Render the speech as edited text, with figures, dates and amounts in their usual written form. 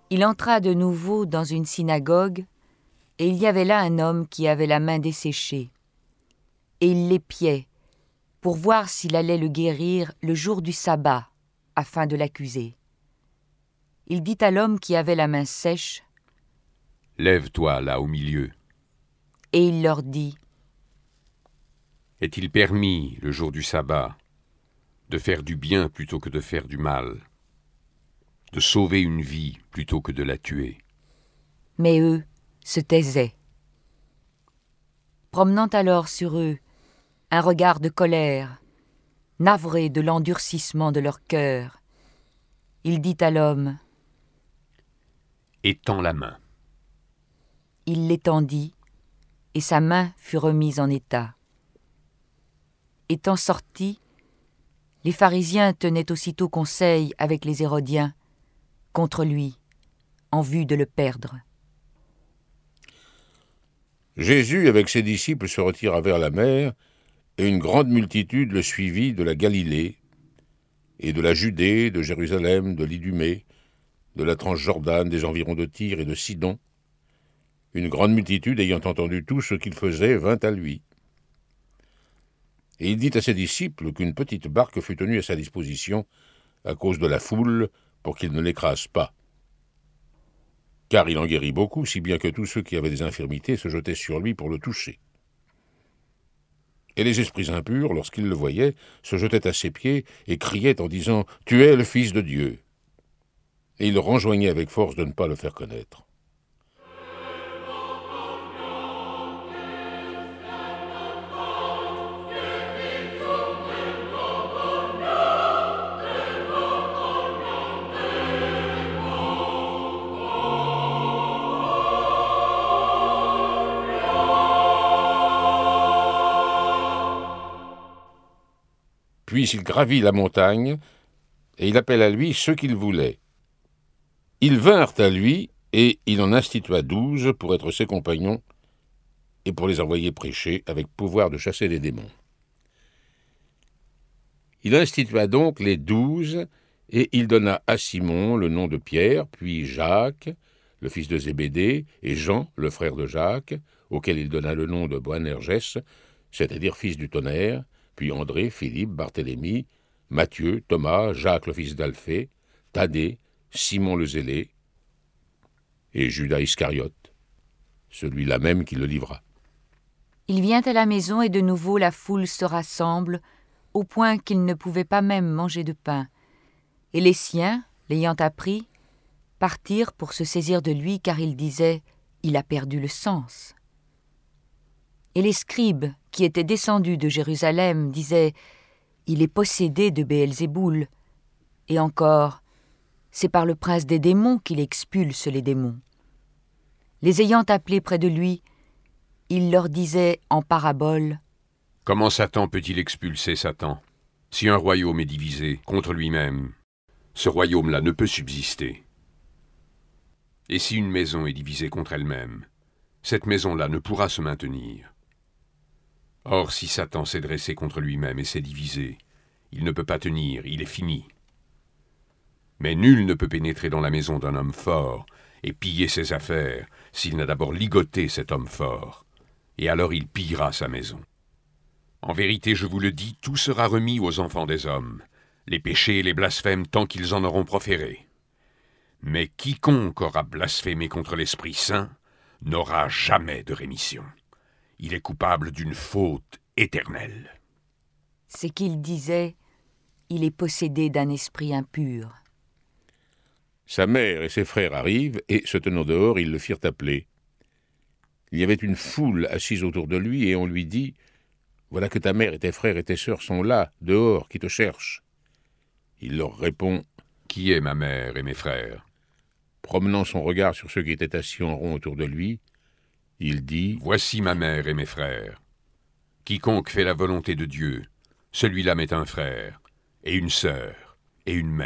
Il entra de nouveau dans une synagogue, et il y avait là un homme qui avait la main desséchée. Et il l'épiait, pour voir s'il allait le guérir le jour du sabbat, afin de l'accuser. Il dit à l'homme qui avait la main sèche, « Lève-toi là au milieu. » Et il leur dit, « Est-il permis, le jour du sabbat, de faire du bien plutôt que de faire du mal, de sauver une vie plutôt que de la tuer ?» Mais eux se taisaient. Promenant alors sur eux un regard de colère, navré de l'endurcissement de leur cœur, il dit à l'homme, « Étends la main. » Il l'étendit, et sa main fut remise en état. Étant sortis, les pharisiens tenaient aussitôt conseil avec les Hérodiens contre lui, en vue de le perdre. Jésus, avec ses disciples, se retira vers la mer, et une grande multitude le suivit de la Galilée, et de la Judée, de Jérusalem, de l'Idumée, de la Transjordane, des environs de Tyr et de Sidon. Une grande multitude, ayant entendu tout ce qu'il faisait, vint à lui. Et il dit à ses disciples qu'une petite barque fut tenue à sa disposition à cause de la foule, pour qu'il ne l'écrase pas. Car il en guérit beaucoup, si bien que tous ceux qui avaient des infirmités se jetaient sur lui pour le toucher. Et les esprits impurs, lorsqu'ils le voyaient, se jetaient à ses pieds et criaient en disant « Tu es le Fils de Dieu !» Et il renjoignait avec force de ne pas le faire connaître. Puis il gravit la montagne, et il appela à lui ceux qu'il voulait. Ils vinrent à lui, et il en institua 12 pour être ses compagnons, et pour les envoyer prêcher avec pouvoir de chasser les démons. Il institua donc les 12, et il donna à Simon le nom de Pierre, puis Jacques, le fils de Zébédée, et Jean, le frère de Jacques, auquel il donna le nom de Boanerges, c'est-à-dire fils du tonnerre, puis André, Philippe, Barthélemy, Matthieu, Thomas, Jacques le fils d'Alphée, Thaddée, Simon le Zélé, et Judas Iscariote, celui-là même qui le livra. Il vient à la maison et de nouveau la foule se rassemble, au point qu'il ne pouvait pas même manger de pain. Et les siens, l'ayant appris, partirent pour se saisir de lui, car ils disaient « Il a perdu le sens ». Et les scribes, qui étaient descendus de Jérusalem, disaient « Il est possédé de Béelzéboul ». Et encore « C'est par le prince des démons qu'il expulse les démons ». Les ayant appelés près de lui, il leur disait en parabole « Comment Satan peut-il expulser Satan? Si un royaume est divisé contre lui-même, ce royaume-là ne peut subsister. Et si une maison est divisée contre elle-même, cette maison-là ne pourra se maintenir. Or, si Satan s'est dressé contre lui-même et s'est divisé, il ne peut pas tenir, il est fini. Mais nul ne peut pénétrer dans la maison d'un homme fort et piller ses affaires s'il n'a d'abord ligoté cet homme fort, et alors il pillera sa maison. En vérité, je vous le dis, tout sera remis aux enfants des hommes, les péchés et les blasphèmes tant qu'ils en auront proféré. Mais quiconque aura blasphémé contre l'Esprit Saint n'aura jamais de rémission. Il est coupable d'une faute éternelle. » C'est qu'il disait « Il est possédé d'un esprit impur ». Sa mère et ses frères arrivent, et, se tenant dehors, ils le firent appeler. Il y avait une foule assise autour de lui, et on lui dit « Voilà que ta mère et tes frères et tes sœurs sont là, dehors, qui te cherchent. » Il leur répond « Qui est ma mère et mes frères ?» Promenant son regard sur ceux qui étaient assis en rond autour de lui, il dit « Voici ma mère et mes frères. Quiconque fait la volonté de Dieu, celui-là m'est un frère, et une sœur, et une mère. »